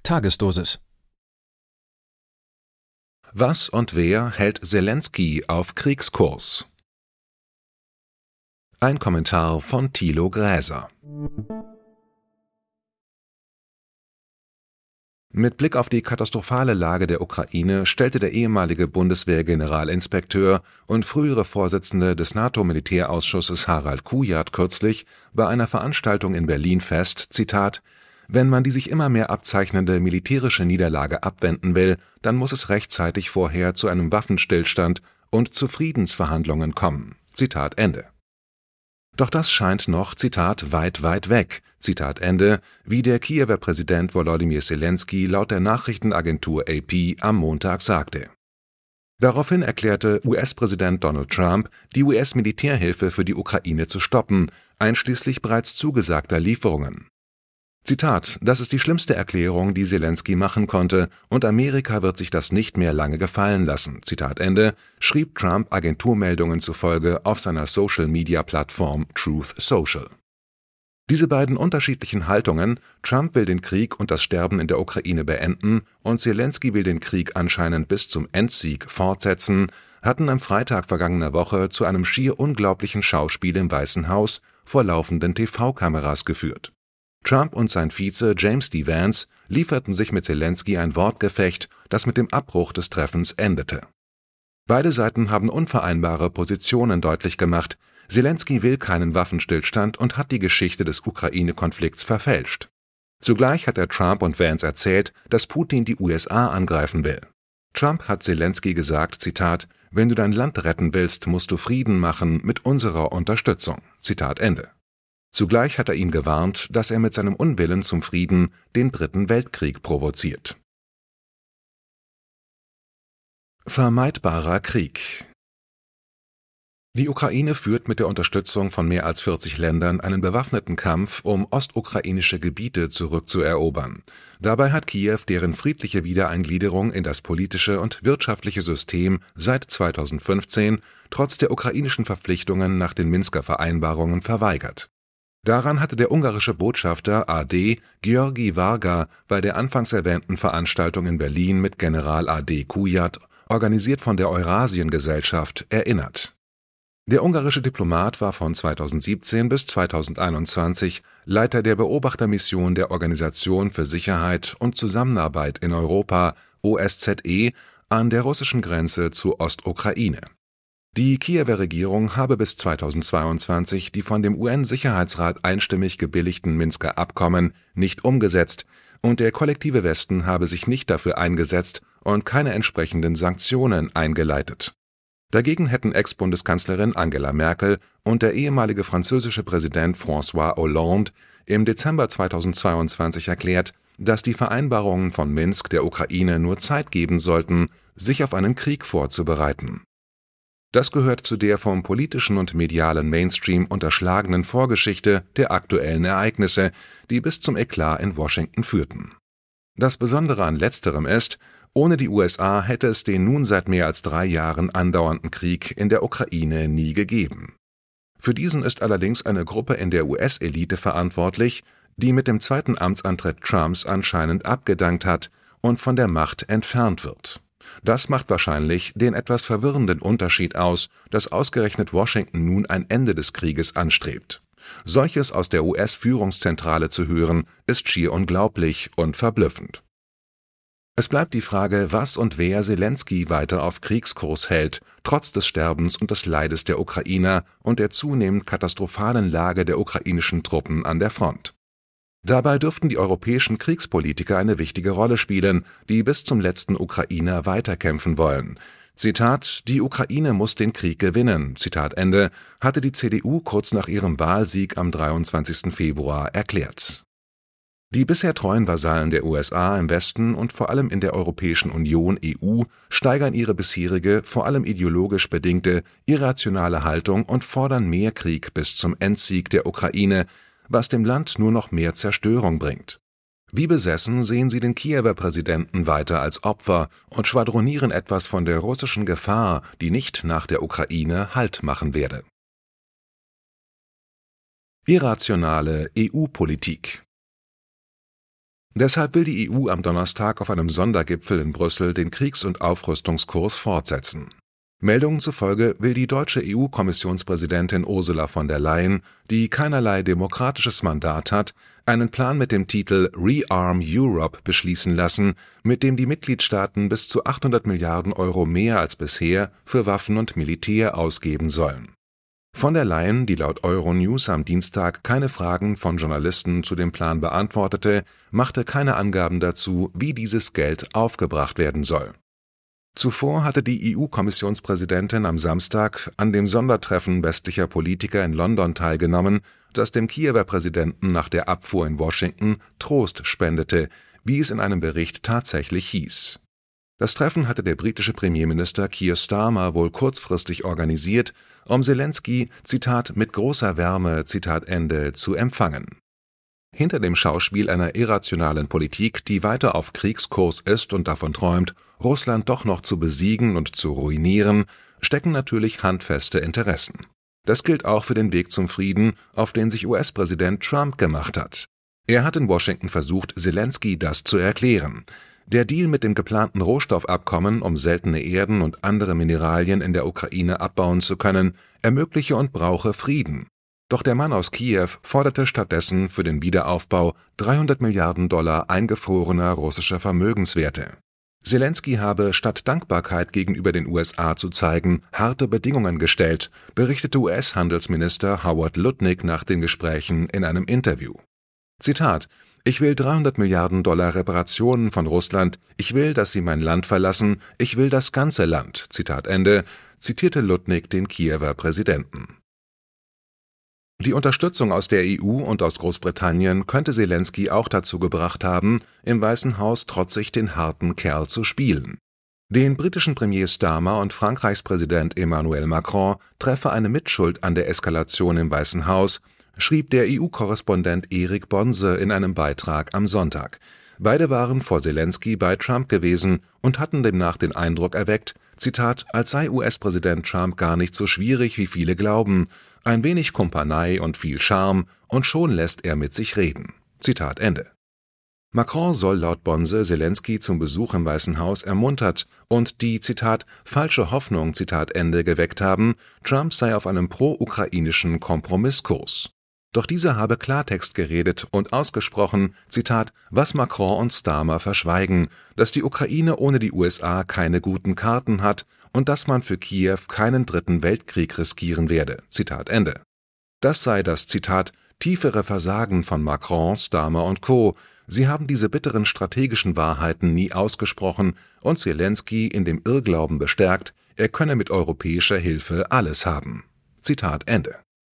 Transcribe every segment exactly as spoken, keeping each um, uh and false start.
Tagesdosis. Was und wer hält Selenskyj auf Kriegskurs? Ein Kommentar von Thilo Gräser. Mit Blick auf die katastrophale Lage der Ukraine stellte der ehemalige Bundeswehr-Generalinspekteur und frühere Vorsitzende des NATO-Militärausschusses Harald Kujat kürzlich bei einer Veranstaltung in Berlin fest, Zitat, »Wenn man die sich immer mehr abzeichnende militärische Niederlage abwenden will, dann muss es rechtzeitig vorher zu einem Waffenstillstand und zu Friedensverhandlungen kommen.« Zitat Ende. Doch das scheint noch, Zitat, weit, weit weg, Zitat Ende, wie der Kiewer Präsident Volodymyr Selenskyj laut der Nachrichtenagentur A P am Montag sagte. Daraufhin erklärte U S-Präsident Donald Trump, die U S-Militärhilfe für die Ukraine zu stoppen, einschließlich bereits zugesagter Lieferungen. Zitat, das ist die schlimmste Erklärung, die Selenskyj machen konnte, und Amerika wird sich das nicht mehr lange gefallen lassen, Zitat Ende, schrieb Trump Agenturmeldungen zufolge auf seiner Social-Media-Plattform Truth Social. Diese beiden unterschiedlichen Haltungen, Trump will den Krieg und das Sterben in der Ukraine beenden und Selenskyj will den Krieg anscheinend bis zum Endsieg fortsetzen, hatten am Freitag vergangener Woche zu einem schier unglaublichen Schauspiel im Weißen Haus vor laufenden T V-Kameras geführt. Trump und sein Vize James D. Vance lieferten sich mit Selenskyj ein Wortgefecht, das mit dem Abbruch des Treffens endete. Beide Seiten haben unvereinbare Positionen deutlich gemacht. Selenskyj will keinen Waffenstillstand und hat die Geschichte des Ukraine-Konflikts verfälscht. Zugleich hat er Trump und Vance erzählt, dass Putin die U S A angreifen will. Trump hat Selenskyj gesagt, Zitat, »Wenn du dein Land retten willst, musst du Frieden machen mit unserer Unterstützung.« Zitat Ende. Zugleich hat er ihn gewarnt, dass er mit seinem Unwillen zum Frieden den Dritten Weltkrieg provoziert. Vermeidbarer Krieg. Die Ukraine führt mit der Unterstützung von mehr als vierzig Ländern einen bewaffneten Kampf, um ostukrainische Gebiete zurückzuerobern. Dabei hat Kiew deren friedliche Wiedereingliederung in das politische und wirtschaftliche System seit zweitausendfünfzehn trotz der ukrainischen Verpflichtungen nach den Minsker Vereinbarungen verweigert. Daran hatte der ungarische Botschafter A D Georgi Varga bei der anfangs erwähnten Veranstaltung in Berlin mit General A D Kujat, organisiert von der Eurasien-Gesellschaft, erinnert. Der ungarische Diplomat war von zweitausendsiebzehn bis zweitausendeinundzwanzig Leiter der Beobachtermission der Organisation für Sicherheit und Zusammenarbeit in Europa, O S Z E, an der russischen Grenze zur Ostukraine. Die Kiewer Regierung habe bis zweitausendzweiundzwanzig die von dem U N-Sicherheitsrat einstimmig gebilligten Minsker Abkommen nicht umgesetzt und der kollektive Westen habe sich nicht dafür eingesetzt und keine entsprechenden Sanktionen eingeleitet. Dagegen hätten Ex-Bundeskanzlerin Angela Merkel und der ehemalige französische Präsident François Hollande im Dezember zweitausendzweiundzwanzig erklärt, dass die Vereinbarungen von Minsk der Ukraine nur Zeit geben sollten, sich auf einen Krieg vorzubereiten. Das gehört zu der vom politischen und medialen Mainstream unterschlagenen Vorgeschichte der aktuellen Ereignisse, die bis zum Eklat in Washington führten. Das Besondere an letzterem ist, ohne die U S A hätte es den nun seit mehr als drei Jahren andauernden Krieg in der Ukraine nie gegeben. Für diesen ist allerdings eine Gruppe in der U S-Elite verantwortlich, die mit dem zweiten Amtsantritt Trumps anscheinend abgedankt hat und von der Macht entfernt wird. Das macht wahrscheinlich den etwas verwirrenden Unterschied aus, dass ausgerechnet Washington nun ein Ende des Krieges anstrebt. Solches aus der U S-Führungszentrale zu hören, ist schier unglaublich und verblüffend. Es bleibt die Frage, was und wer Selenskyj weiter auf Kriegskurs hält, trotz des Sterbens und des Leides der Ukrainer und der zunehmend katastrophalen Lage der ukrainischen Truppen an der Front. Dabei dürften die europäischen Kriegspolitiker eine wichtige Rolle spielen, die bis zum letzten Ukrainer weiterkämpfen wollen. Zitat, die Ukraine muss den Krieg gewinnen, Zitat Ende, hatte die C D U kurz nach ihrem Wahlsieg am dreiundzwanzigsten Februar erklärt. Die bisher treuen Vasallen der U S A im Westen und vor allem in der Europäischen Union E U steigern ihre bisherige, vor allem ideologisch bedingte, irrationale Haltung und fordern mehr Krieg bis zum Endsieg der Ukraine, was dem Land nur noch mehr Zerstörung bringt. Wie besessen sehen sie den Kiewer Präsidenten weiter als Opfer und schwadronieren etwas von der russischen Gefahr, die nicht nach der Ukraine Halt machen werde. Irrationale E U-Politik. Deshalb will die E U am Donnerstag auf einem Sondergipfel in Brüssel den Kriegs- und Aufrüstungskurs fortsetzen. Meldungen zufolge will die deutsche E U-Kommissionspräsidentin Ursula von der Leyen, die keinerlei demokratisches Mandat hat, einen Plan mit dem Titel Rearm Europe beschließen lassen, mit dem die Mitgliedstaaten bis zu achthundert Milliarden Euro mehr als bisher für Waffen und Militär ausgeben sollen. Von der Leyen, die laut Euronews am Dienstag keine Fragen von Journalisten zu dem Plan beantwortete, machte keine Angaben dazu, wie dieses Geld aufgebracht werden soll. Zuvor hatte die E U-Kommissionspräsidentin am Samstag an dem Sondertreffen westlicher Politiker in London teilgenommen, das dem Kiewer Präsidenten nach der Abfuhr in Washington Trost spendete, wie es in einem Bericht tatsächlich hieß. Das Treffen hatte der britische Premierminister Keir Starmer wohl kurzfristig organisiert, um Zelensky, Zitat, mit großer Wärme, Zitat Ende, zu empfangen. Hinter dem Schauspiel einer irrationalen Politik, die weiter auf Kriegskurs ist und davon träumt, Russland doch noch zu besiegen und zu ruinieren, stecken natürlich handfeste Interessen. Das gilt auch für den Weg zum Frieden, auf den sich U S-Präsident Trump gemacht hat. Er hat in Washington versucht, Zelensky das zu erklären. Der Deal mit dem geplanten Rohstoffabkommen, um seltene Erden und andere Mineralien in der Ukraine abbauen zu können, ermögliche und brauche Frieden. Doch der Mann aus Kiew forderte stattdessen für den Wiederaufbau dreihundert Milliarden Dollar eingefrorener russischer Vermögenswerte. Zelensky habe, statt Dankbarkeit gegenüber den U S A zu zeigen, harte Bedingungen gestellt, berichtete U S-Handelsminister Howard Lutnick nach den Gesprächen in einem Interview. Zitat: Ich will dreihundert Milliarden Dollar Reparationen von Russland, ich will, dass sie mein Land verlassen, ich will das ganze Land, Zitat Ende, zitierte Lutnick den Kiewer Präsidenten. Die Unterstützung aus der E U und aus Großbritannien könnte Zelensky auch dazu gebracht haben, im Weißen Haus trotzig den harten Kerl zu spielen. Den britischen Premier Starmer und Frankreichs Präsident Emmanuel Macron treffe eine Mitschuld an der Eskalation im Weißen Haus, schrieb der E U-Korrespondent Erik Bonse in einem Beitrag am Sonntag. Beide waren vor Zelensky bei Trump gewesen und hatten demnach den Eindruck erweckt, Zitat, als sei U S-Präsident Trump gar nicht so schwierig, wie viele glauben, ein wenig Kumpanei und viel Charme, und schon lässt er mit sich reden. Zitat Ende. Macron soll laut Bonse Zelensky zum Besuch im Weißen Haus ermuntert und die, Zitat, falsche Hoffnung, Zitat Ende, geweckt haben, Trump sei auf einem pro-ukrainischen Kompromisskurs. Doch dieser habe Klartext geredet und ausgesprochen, Zitat, was Macron und Starmer verschweigen, dass die Ukraine ohne die U S A keine guten Karten hat und dass man für Kiew keinen dritten Weltkrieg riskieren werde. Zitat Ende. Das sei das, Zitat, tiefere Versagen von Macron, Starmer und Co. Sie haben diese bitteren strategischen Wahrheiten nie ausgesprochen und Zelensky in dem Irrglauben bestärkt, er könne mit europäischer Hilfe alles haben. Zitat Ende.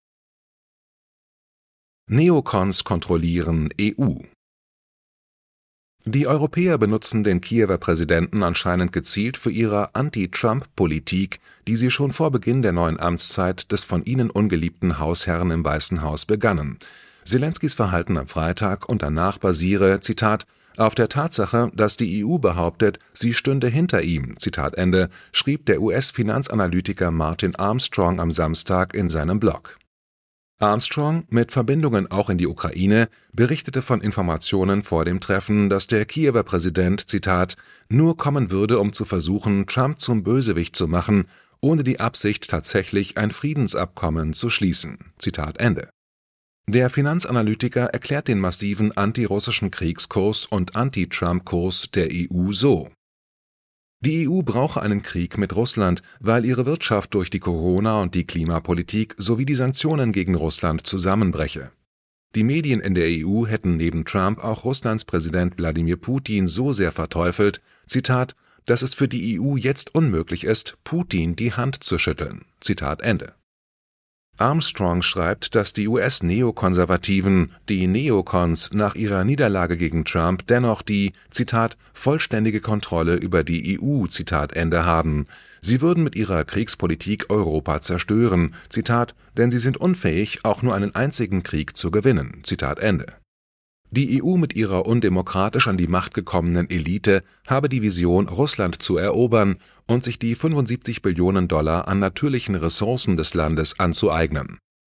Neokons kontrollieren E U. Die Europäer benutzen den Kiewer Präsidenten anscheinend gezielt für ihre Anti-Trump-Politik, die sie schon vor Beginn der neuen Amtszeit des von ihnen ungeliebten Hausherrn im Weißen Haus begannen. Zelenskys Verhalten am Freitag und danach basiere, Zitat, auf der Tatsache, dass die E U behauptet, sie stünde hinter ihm, Zitat Ende, schrieb der U S-Finanzanalytiker Martin Armstrong am Samstag in seinem Blog. Armstrong, mit Verbindungen auch in die Ukraine, berichtete von Informationen vor dem Treffen, dass der Kiewer Präsident, Zitat, nur kommen würde, um zu versuchen, Trump zum Bösewicht zu machen, ohne die Absicht, tatsächlich ein Friedensabkommen zu schließen. Zitat Ende. Der Finanzanalytiker erklärt den massiven antirussischen Kriegskurs und Anti-Trump-Kurs der E U so: Die E U brauche einen Krieg mit Russland, weil ihre Wirtschaft durch die Corona- und die Klimapolitik sowie die Sanktionen gegen Russland zusammenbreche. Die Medien in der E U hätten neben Trump auch Russlands Präsident Wladimir Putin so sehr verteufelt, Zitat, dass es für die E U jetzt unmöglich ist, Putin die Hand zu schütteln. Zitat Ende. Armstrong schreibt, dass die U S-Neokonservativen, die Neokons, nach ihrer Niederlage gegen Trump dennoch die, Zitat, vollständige Kontrolle über die E U, Zitat Ende, haben. Sie würden mit ihrer Kriegspolitik Europa zerstören, Zitat, denn sie sind unfähig, auch nur einen einzigen Krieg zu gewinnen, Zitat Ende. Die E U mit ihrer undemokratisch an die Macht gekommenen Elite habe die Vision, Russland zu erobern und sich die fünfundsiebzig Billionen Dollar an natürlichen Ressourcen des Landes anzueignen.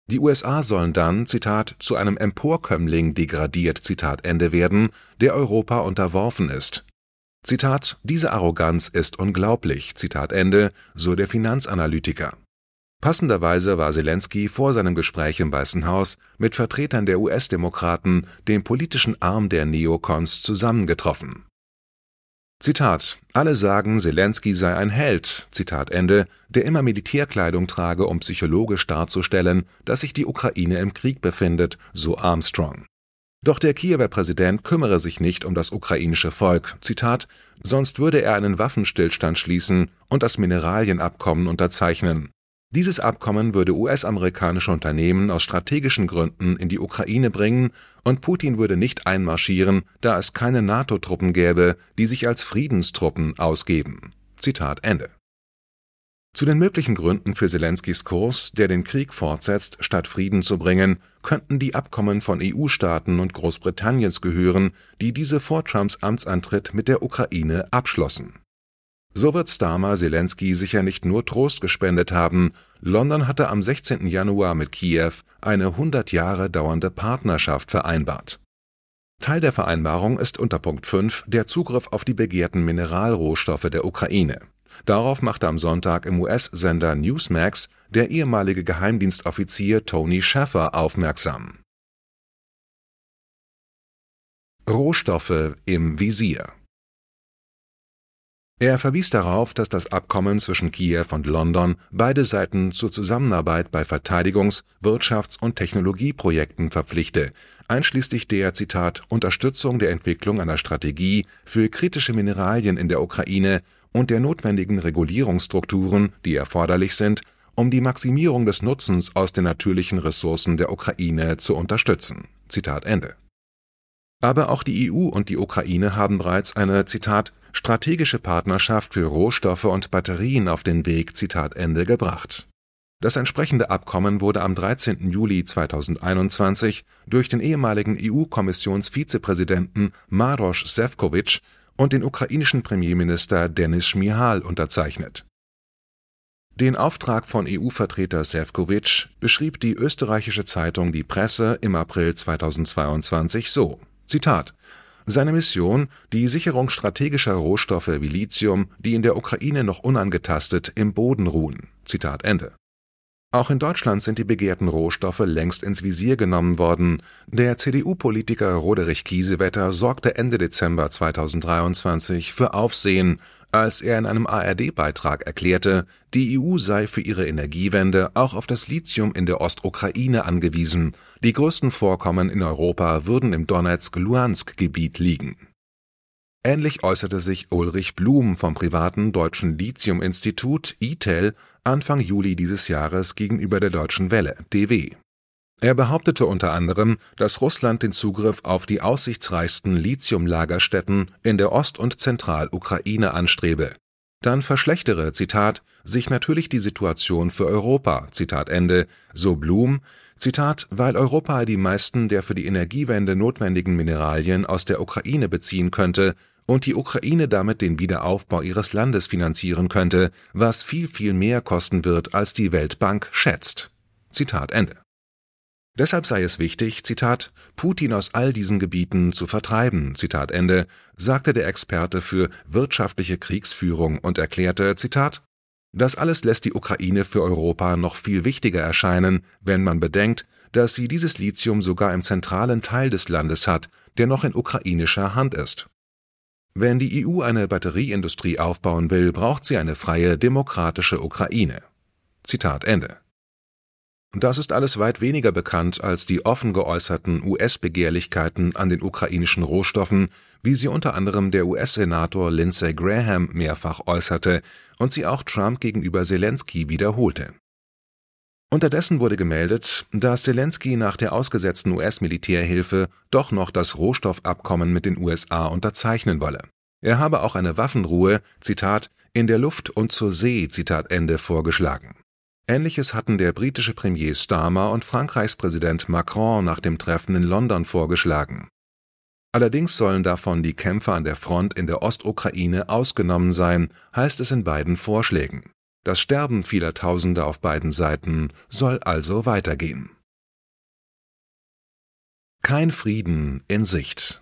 Die U S A sollen dann, Zitat, zu einem Emporkömmling degradiert, Zitat Ende werden, der Europa unterworfen ist. Zitat, diese Arroganz ist unglaublich, Zitat Ende, so der Finanzanalytiker. Passenderweise war Selenskyj vor seinem Gespräch im Weißen Haus mit Vertretern der U S-Demokraten, dem politischen Arm der Neokons, zusammengetroffen. Zitat, alle sagen, Selenskyj sei ein Held, Zitat Ende, der immer Militärkleidung trage, um psychologisch darzustellen, dass sich die Ukraine im Krieg befindet, so Armstrong. Doch der Kiewer Präsident kümmere sich nicht um das ukrainische Volk, Zitat, sonst würde er einen Waffenstillstand schließen und das Mineralienabkommen unterzeichnen. Dieses Abkommen würde U S-amerikanische Unternehmen aus strategischen Gründen in die Ukraine bringen und Putin würde nicht einmarschieren, da es keine NATO-Truppen gäbe, die sich als Friedenstruppen ausgeben. Zitat Ende. Zu den möglichen Gründen für Selenskyjs Kurs, der den Krieg fortsetzt, statt Frieden zu bringen, könnten die Abkommen von E U-Staaten und Großbritanniens gehören, die diese vor Trumps Amtsantritt mit der Ukraine abschlossen. So wird Starmer Selenskyj sicher nicht nur Trost gespendet haben, London hatte am sechzehnten Januar mit Kiew eine hundert Jahre dauernde Partnerschaft vereinbart. Teil der Vereinbarung ist unter Punkt fünf der Zugriff auf die begehrten Mineralrohstoffe der Ukraine. Darauf machte am Sonntag im U S-Sender Newsmax der ehemalige Geheimdienstoffizier Tony Shaffer aufmerksam. Rohstoffe im Visier. Er verwies darauf, dass das Abkommen zwischen Kiew und London beide Seiten zur Zusammenarbeit bei Verteidigungs-, Wirtschafts- und Technologieprojekten verpflichte, einschließlich der, Zitat, Unterstützung der Entwicklung einer Strategie für kritische Mineralien in der Ukraine und der notwendigen Regulierungsstrukturen, die erforderlich sind, um die Maximierung des Nutzens aus den natürlichen Ressourcen der Ukraine zu unterstützen. Zitat Ende. Aber auch die E U und die Ukraine haben bereits eine, Zitat, strategische Partnerschaft für Rohstoffe und Batterien auf den Weg, Zitat Ende, gebracht. Das entsprechende Abkommen wurde am dreizehnten Juli zweitausendeinundzwanzig durch den ehemaligen E U-Kommissionsvizepräsidenten Maroš Šefčovič und den ukrainischen Premierminister Denis Šmyhal unterzeichnet. Den Auftrag von E U-Vertreter Šefčovič beschrieb die österreichische Zeitung Die Presse im April zweitausendzweiundzwanzig so, Zitat, seine Mission, die Sicherung strategischer Rohstoffe wie Lithium, die in der Ukraine noch unangetastet im Boden ruhen. Zitat Ende. Auch in Deutschland sind die begehrten Rohstoffe längst ins Visier genommen worden. Der C D U-Politiker Roderich Kiesewetter sorgte Ende Dezember zweitausenddreiundzwanzig für Aufsehen, als er in einem A R D-Beitrag erklärte, die E U sei für ihre Energiewende auch auf das Lithium in der Ostukraine angewiesen. Die größten Vorkommen in Europa würden im Donetsk-Luhansk-Gebiet liegen. Ähnlich äußerte sich Ulrich Blum vom privaten deutschen Lithium-Institut I T E L Anfang Juli dieses Jahres gegenüber der Deutschen Welle, D W. Er behauptete unter anderem, dass Russland den Zugriff auf die aussichtsreichsten Lithium-Lagerstätten in der Ost- und Zentralukraine anstrebe. Dann verschlechtere, Zitat, sich natürlich die Situation für Europa, Zitat Ende, so Blum, Zitat, weil Europa die meisten der für die Energiewende notwendigen Mineralien aus der Ukraine beziehen könnte und die Ukraine damit den Wiederaufbau ihres Landes finanzieren könnte, was viel, viel mehr kosten wird, als die Weltbank schätzt. Zitat Ende. Deshalb sei es wichtig, Zitat, Putin aus all diesen Gebieten zu vertreiben, Zitat Ende, sagte der Experte für wirtschaftliche Kriegsführung und erklärte, Zitat, das alles lässt die Ukraine für Europa noch viel wichtiger erscheinen, wenn man bedenkt, dass sie dieses Lithium sogar im zentralen Teil des Landes hat, der noch in ukrainischer Hand ist. Wenn die E U eine Batterieindustrie aufbauen will, braucht sie eine freie, demokratische Ukraine. Zitat Ende. Das ist alles weit weniger bekannt als die offen geäußerten U S-Begehrlichkeiten an den ukrainischen Rohstoffen, wie sie unter anderem der U S-Senator Lindsey Graham mehrfach äußerte und sie auch Trump gegenüber Selenskyj wiederholte. Unterdessen wurde gemeldet, dass Selenskyj nach der ausgesetzten U S-Militärhilfe doch noch das Rohstoffabkommen mit den U S A unterzeichnen wolle. Er habe auch eine Waffenruhe, Zitat, in der Luft und zur See, Zitat Ende, vorgeschlagen. Ähnliches hatten der britische Premier Starmer und Frankreichs Präsident Macron nach dem Treffen in London vorgeschlagen. Allerdings sollen davon die Kämpfer an der Front in der Ostukraine ausgenommen sein, heißt es in beiden Vorschlägen. Das Sterben vieler Tausender auf beiden Seiten soll also weitergehen. Kein Frieden in Sicht.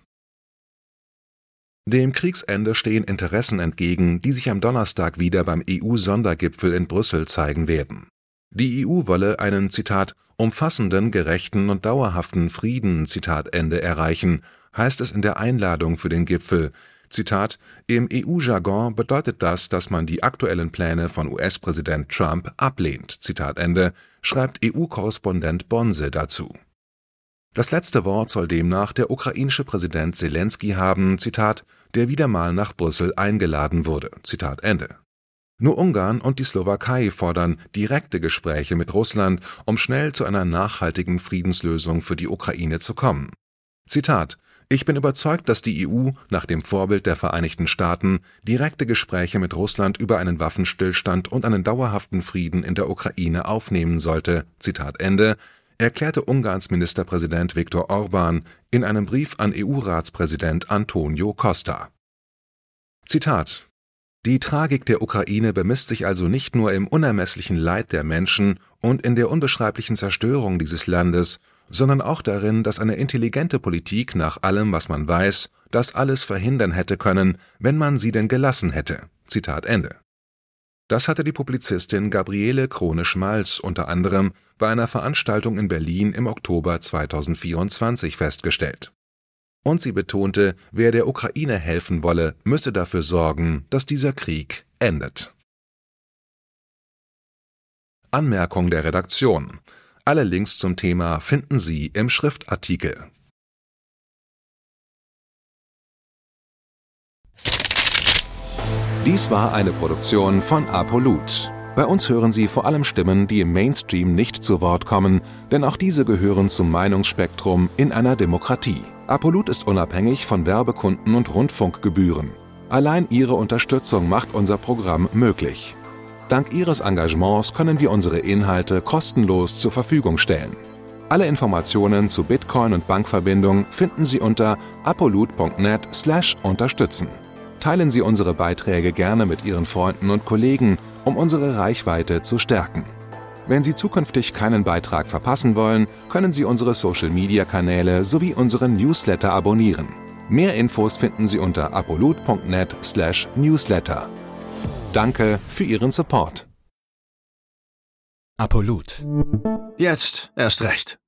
Dem Kriegsende stehen Interessen entgegen, die sich am Donnerstag wieder beim E U-Sondergipfel in Brüssel zeigen werden. Die E U wolle einen, Zitat, umfassenden, gerechten und dauerhaften Frieden, Zitat Ende, erreichen, heißt es in der Einladung für den Gipfel. Zitat, im E U-Jargon bedeutet das, dass man die aktuellen Pläne von U S-Präsident Trump ablehnt, Zitat Ende, schreibt E U-Korrespondent Bonse dazu. Das letzte Wort soll demnach der ukrainische Präsident Selenskyj haben, Zitat, der wieder mal nach Brüssel eingeladen wurde, Zitat Ende. Nur Ungarn und die Slowakei fordern direkte Gespräche mit Russland, um schnell zu einer nachhaltigen Friedenslösung für die Ukraine zu kommen. Zitat: Ich bin überzeugt, dass die E U, nach dem Vorbild der Vereinigten Staaten, direkte Gespräche mit Russland über einen Waffenstillstand und einen dauerhaften Frieden in der Ukraine aufnehmen sollte, Zitat Ende, erklärte Ungarns Ministerpräsident Viktor Orbán in einem Brief an E U-Ratspräsident Antonio Costa. Zitat: Die Tragik der Ukraine bemisst sich also nicht nur im unermesslichen Leid der Menschen und in der unbeschreiblichen Zerstörung dieses Landes, sondern auch darin, dass eine intelligente Politik nach allem, was man weiß, das alles verhindern hätte können, wenn man sie denn gelassen hätte. Zitat Ende. Das hatte die Publizistin Gabriele Krone-Schmalz unter anderem bei einer Veranstaltung in Berlin im Oktober zweitausendvierundzwanzig festgestellt. Und sie betonte, wer der Ukraine helfen wolle, müsse dafür sorgen, dass dieser Krieg endet. Anmerkung der Redaktion: Alle Links zum Thema finden Sie im Schriftartikel. Dies war eine Produktion von Apollut. Bei uns hören Sie vor allem Stimmen, die im Mainstream nicht zu Wort kommen, denn auch diese gehören zum Meinungsspektrum in einer Demokratie. Apollut ist unabhängig von Werbekunden und Rundfunkgebühren. Allein Ihre Unterstützung macht unser Programm möglich. Dank Ihres Engagements können wir unsere Inhalte kostenlos zur Verfügung stellen. Alle Informationen zu Bitcoin und Bankverbindung finden Sie unter apollut punkt net slash unterstützen. Teilen Sie unsere Beiträge gerne mit Ihren Freunden und Kollegen, um unsere Reichweite zu stärken. Wenn Sie zukünftig keinen Beitrag verpassen wollen, können Sie unsere Social-Media-Kanäle sowie unseren Newsletter abonnieren. Mehr Infos finden Sie unter apollut punkt net slash newsletter. Danke für Ihren Support. Apollut. Jetzt erst recht.